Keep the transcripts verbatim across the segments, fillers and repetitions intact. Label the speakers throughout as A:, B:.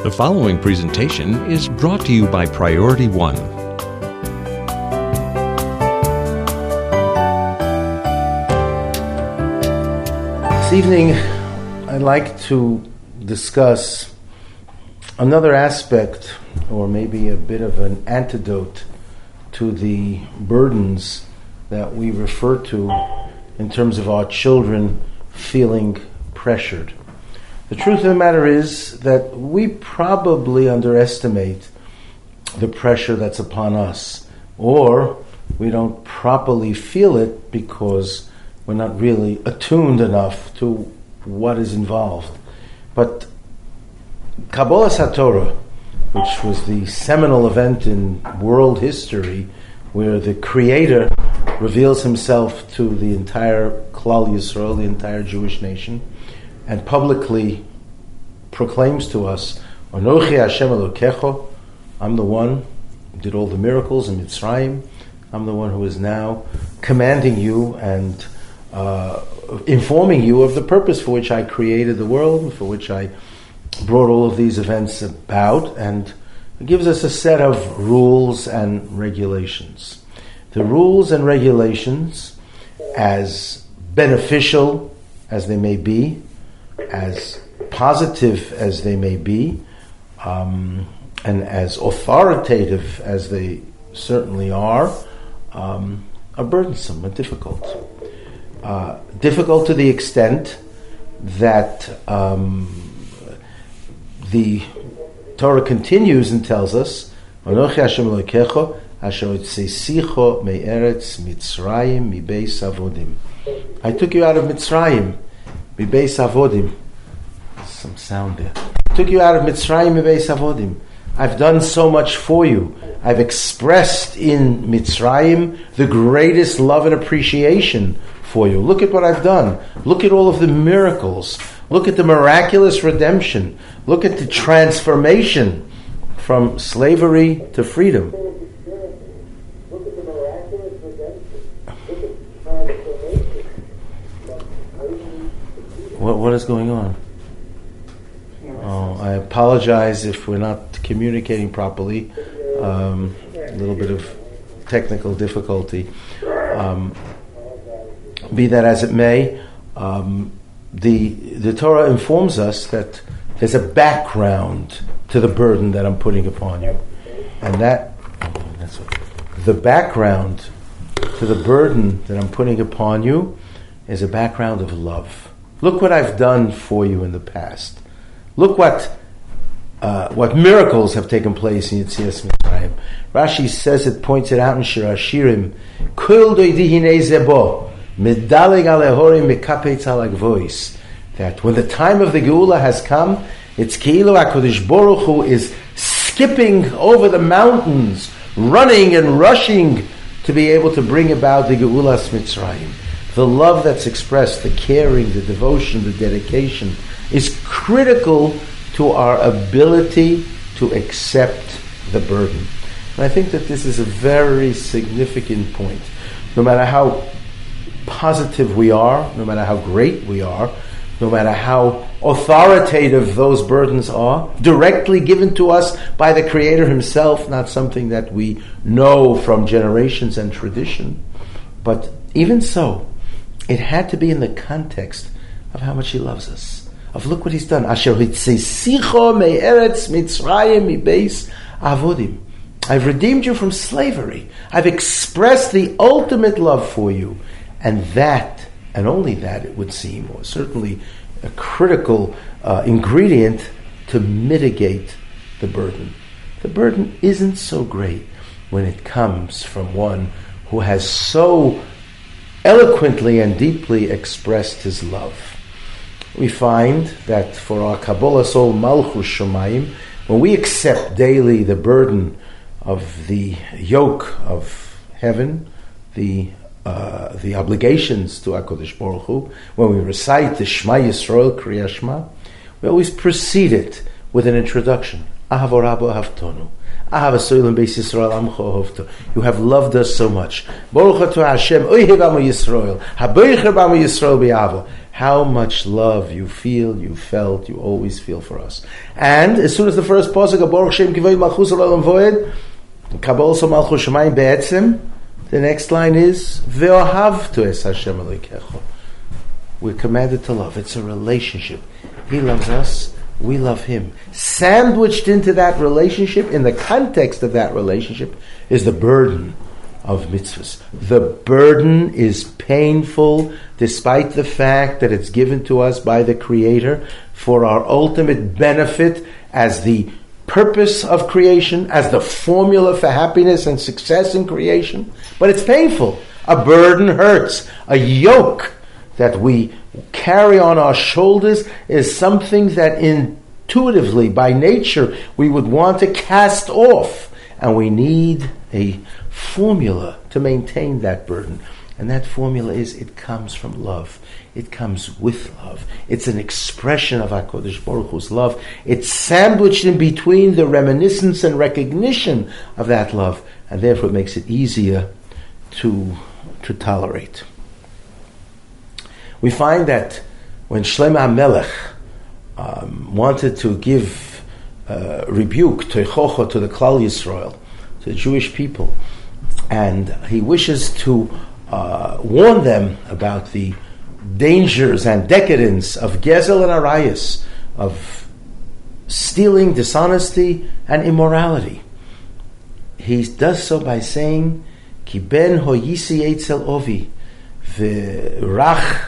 A: The following presentation is brought to you by Priority One.
B: This evening, I'd like to discuss another aspect, or maybe a bit of an antidote to the burdens that we refer to in terms of our children feeling pressured. The truth of the matter is that we probably underestimate the pressure that's upon us, or we don't properly feel it because we're not really attuned enough to what is involved. But Kabbalas HaTorah, which was the seminal event in world history where the Creator reveals himself to the entire Klal Yisrael, the entire Jewish nation, and publicly proclaims to us, Anochi Hashem Elokecho, I'm the one who did all the miracles in Mitzrayim. I'm the one who is now commanding you and uh, informing you of the purpose for which I created the world, for which I brought all of these events about, and it gives us a set of rules and regulations. The rules and regulations, as beneficial as they may be, as positive as they may be, um, and as authoritative as they certainly are, um, are burdensome and difficult. Uh, difficult to the extent that um, the Torah continues and tells us, Anochi Hashem Elokecho, asher hotzeisecho me'eretz Mitzrayim mibeis avodim. I took you out of Mitzrayim, mibeis avodim. Some sound there. I took you out of Mitzrayim mibeis avodim. I've done so much for you. I've expressed in Mitzrayim the greatest love and appreciation for you. Look at what I've done. Look at all of the miracles. Look at the miraculous redemption. Look at the transformation from slavery to freedom. What, what is going on? Oh, I apologize if we're not communicating properly. Um, a little bit of technical difficulty. Um, be that as it may, um, the the Torah informs us that there's a background to the burden that I'm putting upon you, and that that's what, the background to the burden that I'm putting upon you is a background of love. Look what I've done for you in the past. Look what uh, what miracles have taken place in Yetzias Mitzrayim. Rashi says it, points it out in Shir Hashirim. Kol doidi hinei zebo medaleg alehorim mekapetz al hagvois. That when the time of the Geula has come, it's Keilu HaKadosh Baruch Hu is skipping over the mountains, running and rushing to be able to bring about the Geulas Mitzrayim. The love that's expressed, the caring, the devotion, the dedication, is critical to our ability to accept the burden. And I think that this is a very significant point. No matter how positive we are, no matter how great we are, no matter how authoritative those burdens are, directly given to us by the Creator Himself, not something that we know from generations and tradition, but even so, it had to be in the context of how much He loves us. Of look what He's done. Asher hotzeisecho me'eretz Mitzrayim mibeis avodim. I've redeemed you from slavery. I've expressed the ultimate love for you. And that, and only that, it would seem, or certainly a critical uh, ingredient to mitigate the burden. The burden isn't so great when it comes from one who has so eloquently and deeply expressed his love. We find that for our Kabbalah Soul Malchus Shomayim, when we accept daily the burden of the yoke of heaven, the uh, the obligations to HaKadosh Baruch Hu, when we recite the Shema Yisrael Kriya Shema, we always precede it with an introduction. Ahavor Rabbo Haftonu. You have loved us so much. How much love you feel, you felt, you always feel for us. And as soon as the first pasuk of Baruch Shem Kivod Malchus Olam Voed, Kabbalah So Malchus Shemayim Be'etzem, the next line is Ve'ohavtu es Hashem Elokecha. We're commanded to love. It's a relationship. He loves us, we love Him. Sandwiched into that relationship, in the context of that relationship, is the burden of mitzvahs. The burden is painful, despite the fact that it's given to us by the Creator for our ultimate benefit as the purpose of creation, as the formula for happiness and success in creation. But it's painful. A burden hurts. A yoke that we carry on our shoulders is something that intuitively, by nature, we would want to cast off. And we need a formula to maintain that burden. And that formula is, it comes from love. It comes with love. It's an expression of HaKadosh Baruch Hu's love. It's sandwiched in between the reminiscence and recognition of that love. And therefore it makes it easier to, to tolerate. We find that when Shlomo HaMelech um, wanted to give uh, rebuke, teichocha, to the Klal Yisrael, to the Jewish people, and he wishes to uh, warn them about the dangers and decadence of gezel and arayas, of stealing, dishonesty, and immorality. He does so by saying, Ki ben hoyisi etzel ovi, v'rach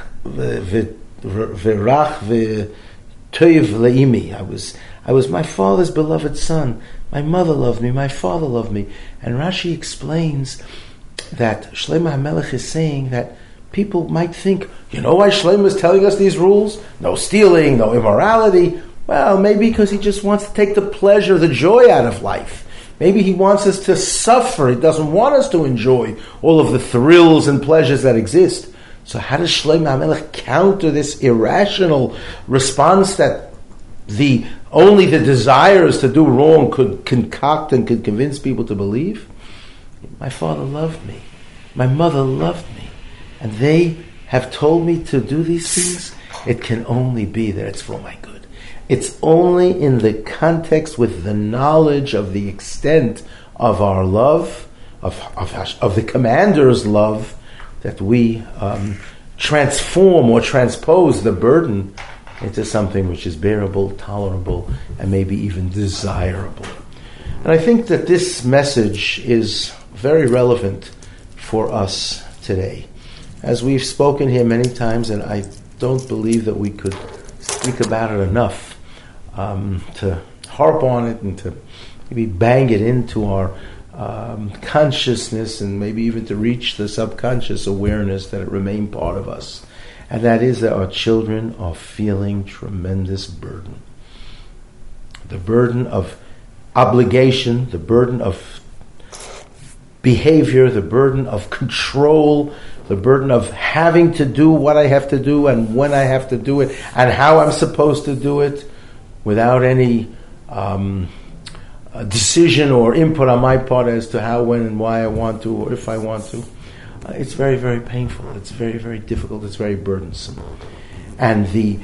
B: v'rach v'toiv le'imi. I was, I was my father's beloved son. My mother loved me, my father loved me. And Rashi explains that Shlomo HaMelech is saying that people might think, you know why Shlomo is telling us these rules? No stealing, no immorality. Well, maybe because he just wants to take the pleasure, the joy out of life. Maybe he wants us to suffer. He doesn't want us to enjoy all of the thrills and pleasures that exist. So how does Shlomo HaMelech counter this irrational response that the only the desires to do wrong could concoct and could convince people to believe? My father loved me. My mother loved me. And they have told me to do these things. It can only be that it's for my good. It's only in the context with the knowledge of the extent of our love, of, of, of the commander's love, that we um, transform or transpose the burden into something which is bearable, tolerable, and maybe even desirable. And I think that this message is very relevant for us today. As we've spoken here many times, and I don't believe that we could speak about it enough um, to harp on it and to maybe bang it into our um, consciousness and maybe even to reach the subconscious awareness that it remain part of us. And that is that our children are feeling tremendous burden. The burden of obligation, the burden of behavior, the burden of control, the burden of having to do what I have to do and when I have to do it and how I'm supposed to do it without any um, decision or input on my part as to how, when, and why I want to, or if I want to. Uh, it's very, very painful. It's very, very difficult. It's very burdensome. And the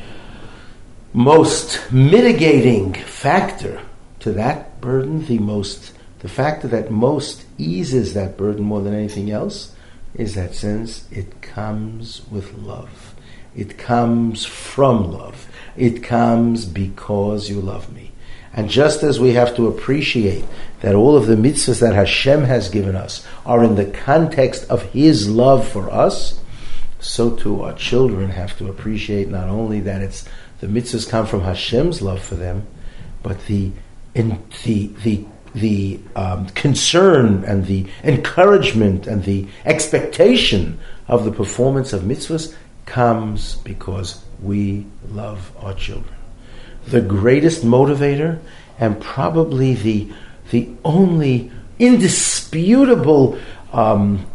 B: most mitigating factor to that burden, the most, the factor that most eases that burden more than anything else, is that since it comes with love. It comes from love. It comes because you love me. And just as we have to appreciate that all of the mitzvahs that Hashem has given us are in the context of His love for us, so too our children have to appreciate not only that it's the mitzvahs come from Hashem's love for them, but the in, the the the um, concern and the encouragement and the expectation of the performance of mitzvahs comes because we love our children. The greatest motivator and probably the the only indisputable um,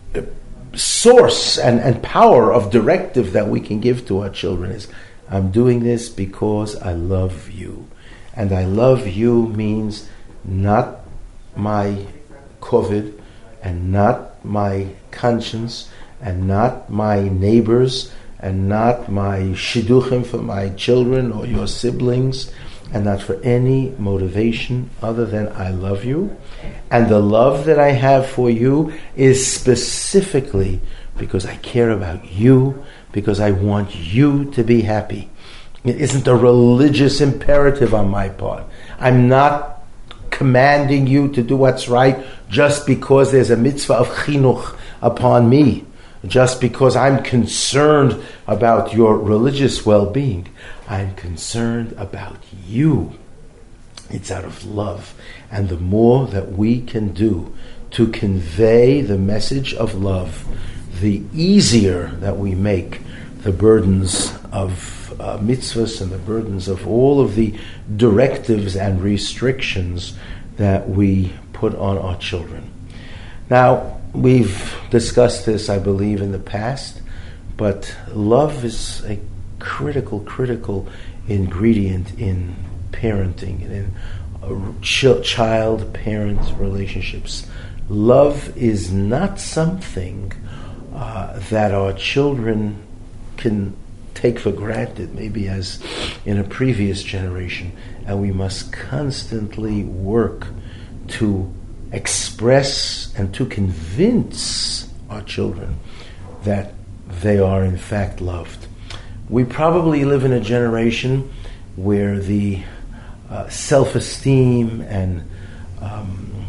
B: source and, and power of directive that we can give to our children is, I'm doing this because I love you. And I love you means not my kovid, and not my conscience, and not my neighbors, and not my shidduchim for my children or your siblings, and not for any motivation other than I love you. And the love that I have for you is specifically because I care about you, because I want you to be happy. It isn't a religious imperative on my part. I'm not commanding you to do what's right just because there's a mitzvah of chinuch upon me, just because I'm concerned about your religious well-being. I'm concerned about you. It's out of love. And the more that we can do to convey the message of love, the easier that we make the burdens of uh, mitzvahs and the burdens of all of the directives and restrictions that we put on our children. Now, we've discussed this, I believe, in the past, but love is a critical, critical ingredient in parenting and in uh, ch- child-parent relationships. Love is not something uh, that our children can take for granted, maybe as in a previous generation, and we must constantly work to express and to convince our children that they are in fact loved. We probably live in a generation where the uh, self-esteem and um,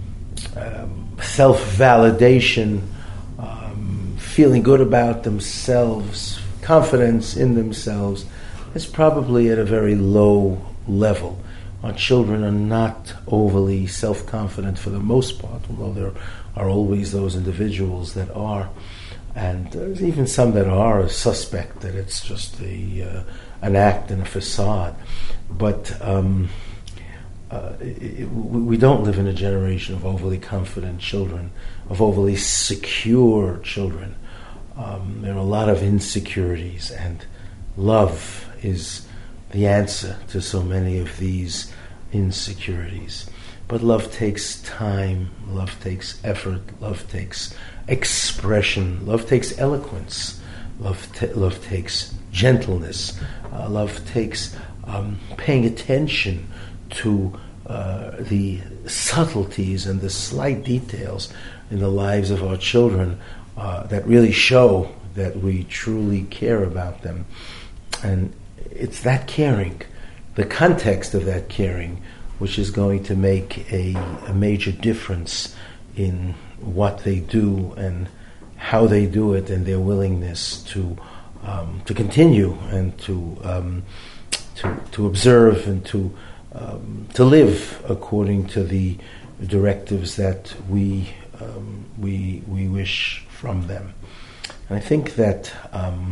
B: um, self-validation, um, feeling good about themselves, confidence in themselves is probably at a very low level. Our children are not overly self-confident for the most part, although there are always those individuals that are. And there's even some that are a suspect that it's just a uh, an act and a facade. But um, uh, it, it, we don't live in a generation of overly confident children, of overly secure children. Um, there are a lot of insecurities, and love is the answer to so many of these insecurities. But love takes time, love takes effort, love takes expression, love takes eloquence, love t- love takes gentleness, uh, love takes um, paying attention to uh, the subtleties and the slight details in the lives of our children uh, that really show that we truly care about them. And it's that caring, the context of that caring, which is going to make a, a major difference in what they do and how they do it, and their willingness to um, to continue and to um, to to observe and to um, to live according to the directives that we um, we we wish from them. And I think that um,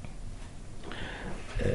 B: uh,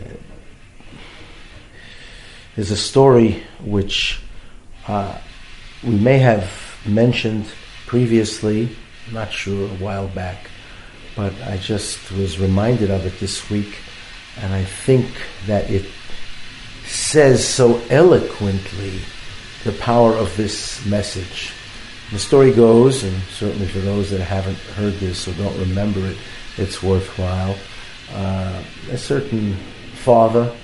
B: there's a story which uh, we may have mentioned previously, I'm not sure, a while back, but I just was reminded of it this week, and I think that it says so eloquently the power of this message. The story goes, and certainly for those that haven't heard this or don't remember it, it's worthwhile. Uh, a certain father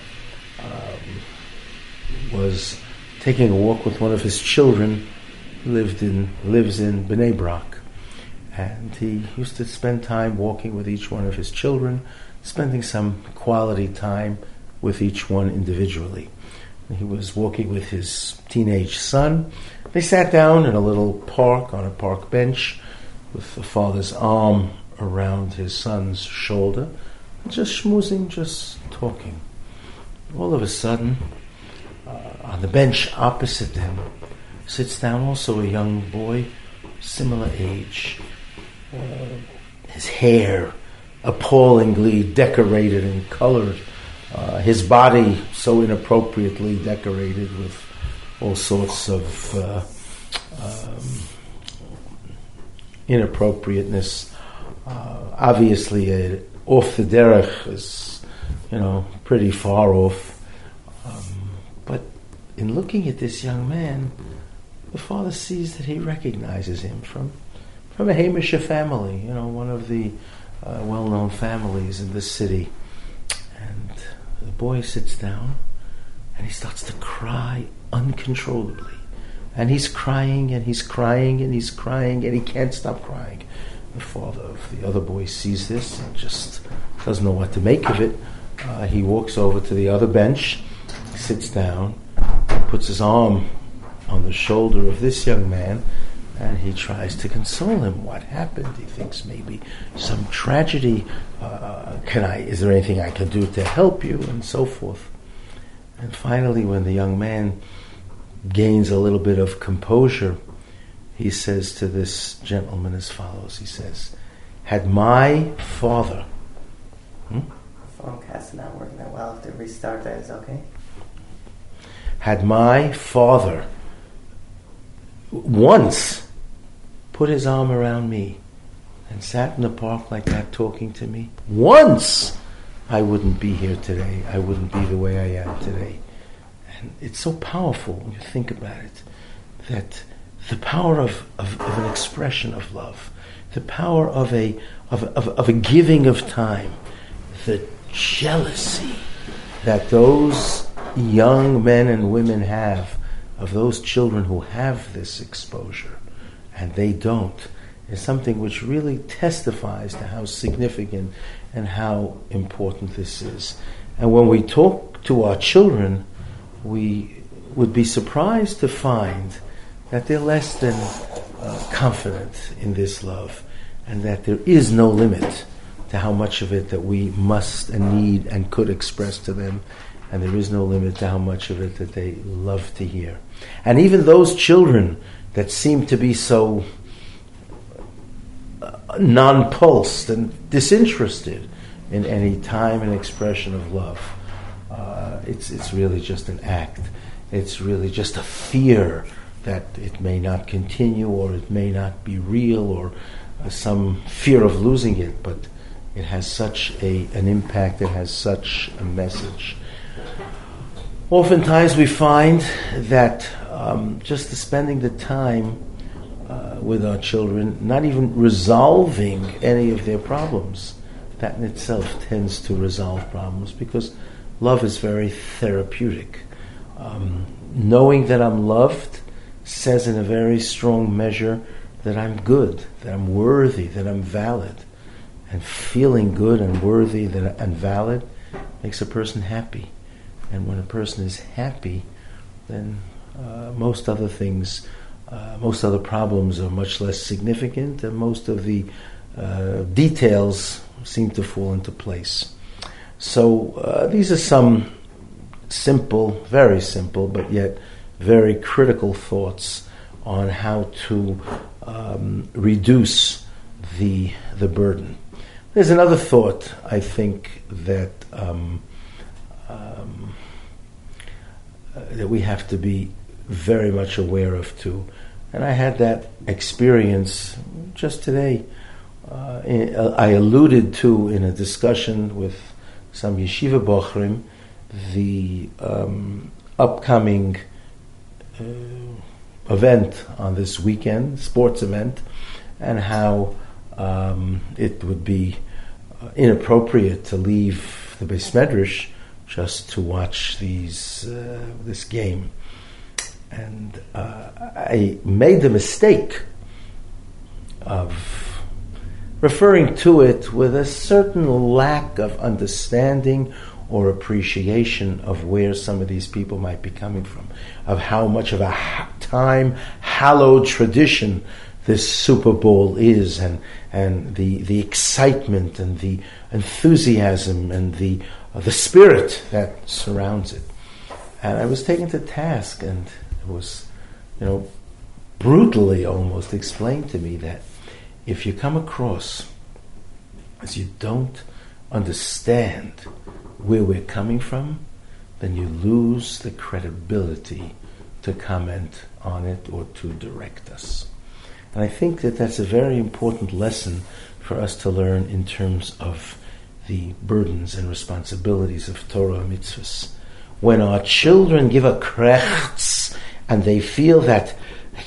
B: um, was taking a walk with one of his children who lived in lives in Bnei Brak, and he used to spend time walking with each one of his children, spending some quality time with each one individually. He was walking with his teenage son. They sat down in a little park on a park bench with the father's arm around his son's shoulder, just schmoozing, just talking. All of a sudden, uh, on the bench opposite them, sits down also a young boy, similar age, uh, his hair appallingly decorated and colored, uh, his body so inappropriately decorated with all sorts of uh, um, inappropriateness. Uh, obviously, uh, off the derech is, you know, pretty far off. Um, but in looking at this young man, the father sees that he recognizes him from from a Hamisha family, you know, one of the uh, well-known families in the city. And the boy sits down and he starts to cry uncontrollably. And he's crying and he's crying and he's crying and he can't stop crying. The father of the other boy sees this and just doesn't know what to make of it. Uh, he walks over to the other bench, sits down, puts his arm on the shoulder of this young man, and he tries to console him. What happened? He thinks maybe some tragedy. Uh, can I? Is there anything I can do to help you? And so forth. And finally, when the young man gains a little bit of composure, he says to this gentleman as follows. He says, "Had my father..." Hmm?
C: Phonecast not working that well. If they restart that, is okay?
B: "Had my father once put his arm around me and sat in the park like that talking to me, once, I wouldn't be here today. I wouldn't be the way I am today." And it's so powerful when you think about it, that the power of, of, of an expression of love, the power of a of, of, of a giving of time, the jealousy that those young men and women have of those children who have this exposure and they don't, is something which really testifies to how significant and how important this is. And when we talk to our children, we would be surprised to find that they're less than uh, confident in this love, and that there is no limit to how much of it that we must and need and could express to them, and there is no limit to how much of it that they love to hear. And even those children that seem to be so uh, nonplussed and disinterested in any time and expression of love, uh, it's it's really just an act. It's really just a fear that it may not continue, or it may not be real, or uh, some fear of losing it, but it has such a an impact, it has such a message. Oftentimes we find that um, just spending the time uh, with our children, not even resolving any of their problems, that in itself tends to resolve problems, because love is very therapeutic. Um, knowing that I'm loved says in a very strong measure that I'm good, that I'm worthy, that I'm valid. And feeling good and worthy that, and valid makes a person happy. And when a person is happy, then uh, most other things, uh, most other problems are much less significant, and most of the uh, details seem to fall into place. So uh, these are some simple, very simple, but yet very critical thoughts on how to um, reduce the the burden. There's another thought, I think, that um, um, uh, that we have to be very much aware of too. And I had that experience just today. Uh, in, uh, I alluded to in a discussion with some yeshiva bochrim the um, upcoming uh, event on this weekend, sports event, and how um, it would be uh, inappropriate to leave the Beis Medrash just to watch these uh, this game. And uh, I made the mistake of referring to it with a certain lack of understanding or appreciation of where some of these people might be coming from, of how much of a ha- time hallowed tradition this Super Bowl is, and and the the excitement and the enthusiasm and the uh, the spirit that surrounds it. And I was taken to task, and it was, you know, brutally almost explained to me that if you come across as you don't understand where we're coming from, then you lose the credibility to comment on it or to direct us. And I think that that's a very important lesson for us to learn in terms of the burdens and responsibilities of Torah and mitzvahs. When our children give a krechts and they feel that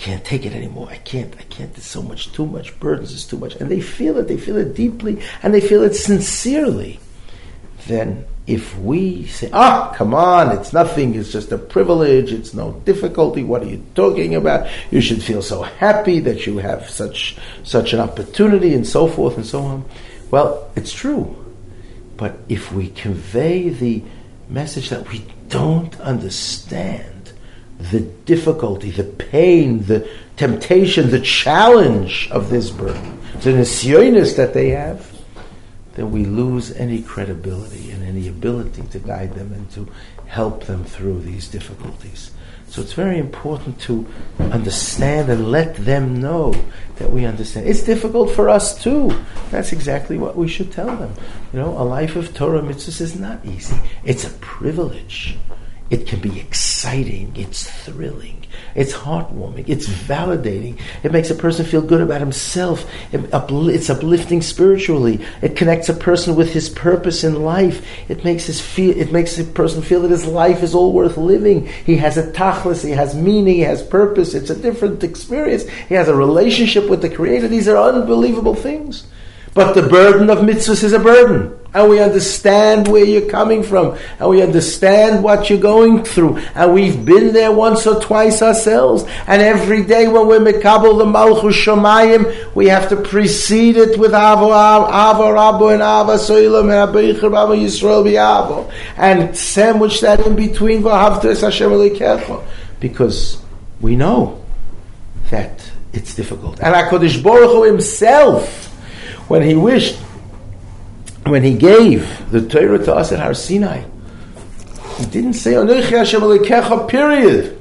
B: can't take it anymore. I can't, I can't, there's so much, too much burdens, it's too much. And they feel it, they feel it deeply, and they feel it sincerely. Then if we say, ah, come on, it's nothing, it's just a privilege, it's no difficulty, what are you talking about? You should feel so happy that you have such such an opportunity, and so forth and so on. Well, it's true. But if we convey the message that we don't understand the difficulty, the pain, the temptation, the challenge of this burden, the nisyonis that they have, then we lose any credibility and any ability to guide them and to help them through these difficulties. So it's very important to understand and let them know that we understand. It's difficult for us too. That's exactly what we should tell them. You know, a life of Torah mitzvahs is not easy. It's a privilege. It can be exciting. It's thrilling. It's heartwarming. It's validating. It makes a person feel good about himself. It upli- it's uplifting spiritually. It connects a person with his purpose in life. It makes his feel. It makes a person feel that his life is all worth living. He has a tachlis. He has meaning. He has purpose. It's a different experience. He has a relationship with the Creator. These are unbelievable things. But the burden of mitzvahs is a burden. And we understand where you're coming from. And we understand what you're going through. And we've been there once or twice ourselves. And every day when we're mekabel the Malchus Shamayim, we have to precede it with Avo Avo Rabbo and Ava Soilam and Abichar Rabbo Yisrael B'Avo. And sandwich that in between V'ahavta es Hashem Elokecha. Because we know that it's difficult. And HaKadosh Baruch Hu himself, when he wished, when he gave the Torah to us at Har Sinai, he didn't say Anochi Hashem Elokecha, period.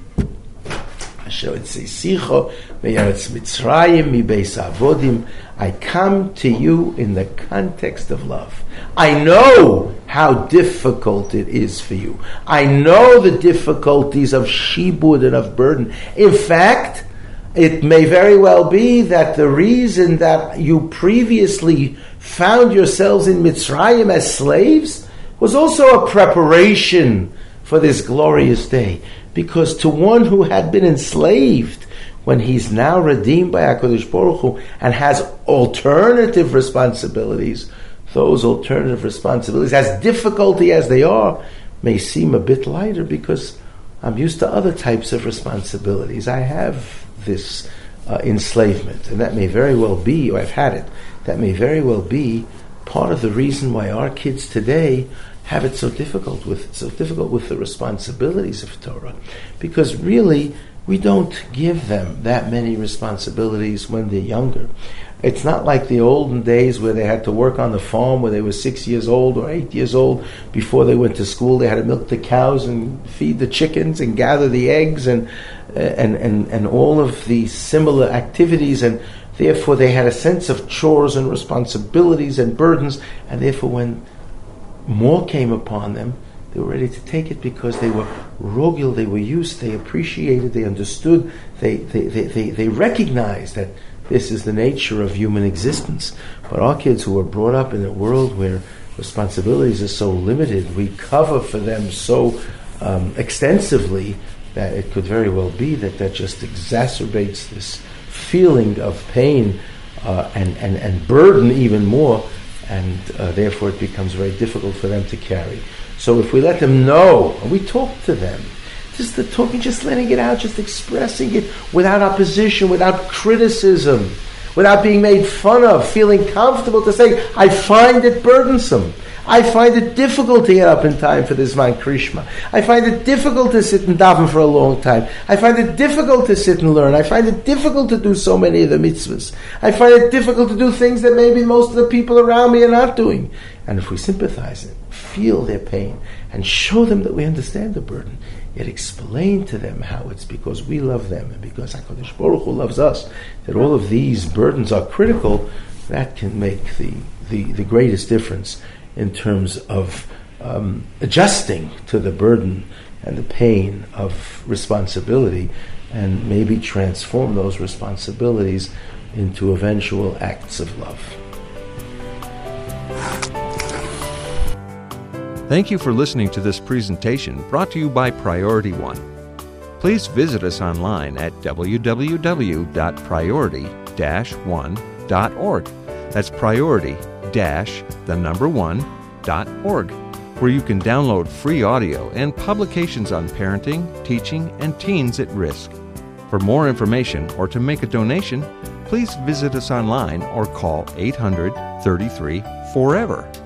B: Hashem would say Sicho me'eretz Mitzrayim mibeis avodim. I come to you in the context of love. I know how difficult it is for you. I know the difficulties of shibud and of burden. In fact, it may very well be that the reason that you previously found yourselves in Mitzrayim as slaves was also a preparation for this glorious day. Because to one who had been enslaved, when he's now redeemed by HaKadosh Baruch Hu and has alternative responsibilities, those alternative responsibilities, as difficulty as they are, may seem a bit lighter because I'm used to other types of responsibilities. I have this uh, enslavement, and that may very well be, or I've had it, that may very well be part of the reason why our kids today have it so difficult with so difficult with the responsibilities of Torah, because really we don't give them that many responsibilities when they're younger. It's not like the olden days where they had to work on the farm when they were six years old or eight years old. Before they went to school, they had to milk the cows and feed the chickens and gather the eggs and and and, and all of the similar activities, and therefore they had a sense of chores and responsibilities and burdens, and therefore when more came upon them, they were ready to take it because they were rogil, they were used, they appreciated, they understood, they they, they, they, they recognized that this is the nature of human existence. But our kids who are brought up in a world where responsibilities are so limited, we cover for them so um, extensively that it could very well be that that just exacerbates this feeling of pain uh, and, and, and burden even more, and uh, therefore it becomes very difficult for them to carry. So if we let them know, and we talk to them, just the talking, just letting it out, just expressing it without opposition, without criticism, without being made fun of, feeling comfortable to say, I find it burdensome. I find it difficult to get up in time for this Zman Krishma. I find it difficult to sit and daven for a long time. I find it difficult to sit and learn. I find it difficult to do so many of the mitzvahs. I find it difficult to do things that maybe most of the people around me are not doing. And if we sympathize and feel their pain and show them that we understand the burden, yet explain to them how it's because we love them and because HaKadosh Baruch Hu loves us, that all of these burdens are critical, that can make the, the, the greatest difference in terms of um, adjusting to the burden and the pain of responsibility, and maybe transform those responsibilities into eventual acts of love.
A: Thank you for listening to this presentation brought to you by Priority One. Please visit us online at w w w dot priority dash one dot org. That's priority dash the number one dot org, where you can download free audio and publications on parenting, teaching, and teens at risk. For more information or to make a donation, please visit us online or call eight hundred, thirty-three, forever.